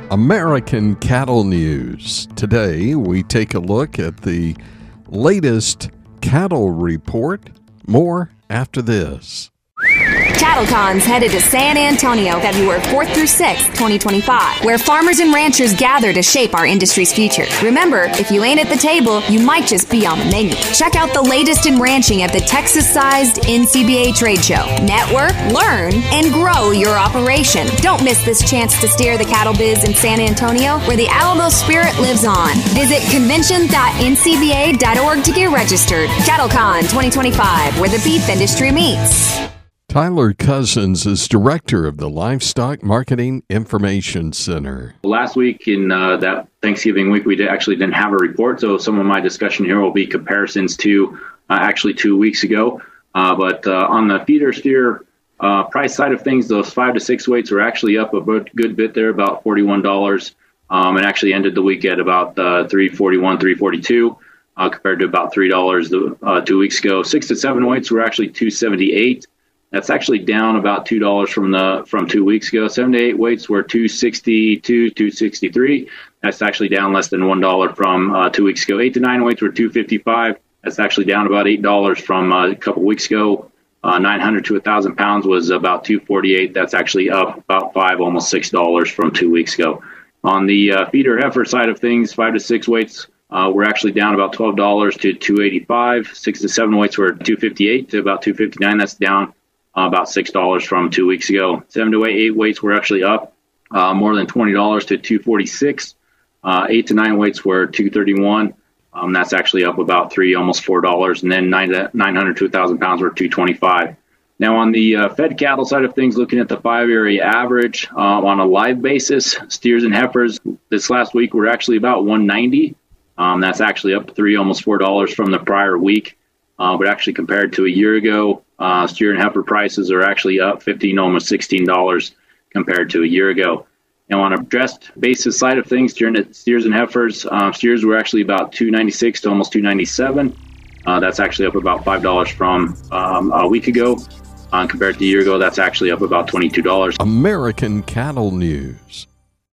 American Cattle News. Today, we take a look at the latest cattle report. More after this. CattleCon's headed to San Antonio February 4th through 6th, 2025, where farmers and ranchers gather to shape our industry's future. Remember, if you ain't at the table, you might just be on the menu. Check out the latest in ranching at the Texas-sized NCBA trade show. Network, learn, and grow your operation. Don't miss this chance to steer the cattle biz in San Antonio, where the Alamo spirit lives on. Visit convention.ncba.org to get registered. CattleCon 2025, where the beef industry meets. Tyler Cousins is director of the Livestock Marketing Information Center. Last week in that Thanksgiving week, we actually didn't have a report, so some of my discussion here will be comparisons to actually 2 weeks ago. But on the feeder steer price side of things, those 5 to 6 weights were actually up a good bit there, about $41, and actually ended the week at about $341, $342, compared to about $3 2 weeks ago. 6 to 7 weights were actually $278. That's actually down about $2 from 2 weeks ago. 7 to 8 weights were $262, $263. That's actually down less than $1 from 2 weeks ago. 8 to 9 weights were $255. That's actually down about $8 from a couple weeks ago. 900 to 1,000 pounds was about $248. That's actually up about $5, almost $6 from 2 weeks ago. On the feeder heifer side of things, 5 to 6 weights we're actually down about $12 to $285. 6 to 7 weights were $258 to about $259. That's down about $6 from 2 weeks ago. 7 to 8 weights were actually up more than $20 to $246. 8 to 9 weights were $231. That's actually up about $3, almost $4. And then 900 to 1,000 pounds were $225. Now on the fed cattle side of things, looking at the 5-area average on a live basis, steers and heifers this last week were actually about $190. That's actually up $3, almost $4 from the prior week. But actually compared to a year ago, steer and heifer prices are actually up $15, almost $16 compared to a year ago. Now on a dressed basis side of things, steers and heifers, steers were actually about $296 to almost $297. That's actually up about $5 from a week ago. Compared to a year ago, that's actually up about $22. American Cattle News.